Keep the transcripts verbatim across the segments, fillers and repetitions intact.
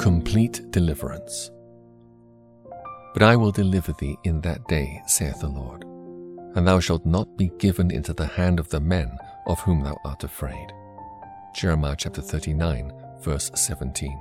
Complete deliverance. But I will deliver thee in that day, saith the Lord, and thou shalt not be given into the hand of the men of whom thou art afraid. Jeremiah chapter thirty-nine, verse seventeen.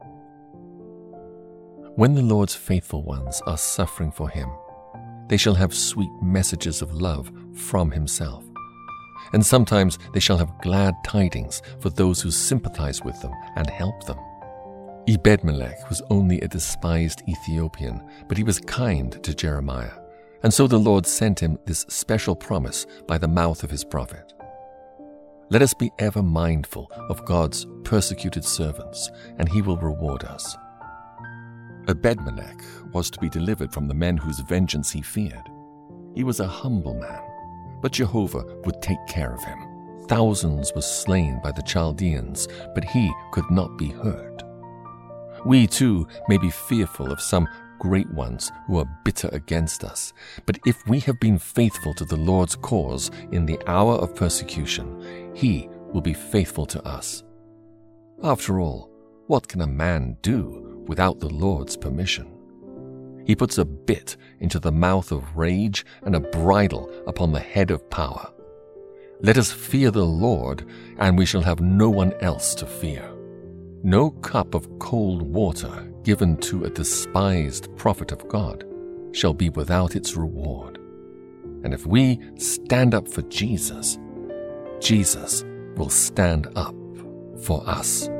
When the Lord's faithful ones are suffering for him, they shall have sweet messages of love from himself. And sometimes they shall have glad tidings for those who sympathize with them and help them. Ebed-melech was only a despised Ethiopian, but he was kind to Jeremiah, and so the Lord sent him this special promise by the mouth of his prophet. Let us be ever mindful of God's persecuted servants, and he will reward us. Ebed-melech was to be delivered from the men whose vengeance he feared. He was a humble man, but Jehovah would take care of him. Thousands were slain by the Chaldeans, but he could not be hurt. We too may be fearful of some great ones who are bitter against us, but if we have been faithful to the Lord's cause in the hour of persecution, he will be faithful to us. After all, what can a man do without the Lord's permission? He puts a bit into the mouth of rage and a bridle upon the head of power. Let us fear the Lord, and we shall have no one else to fear. No cup of cold water given to a despised prophet of God shall be without its reward. And if we stand up for Jesus, Jesus will stand up for us.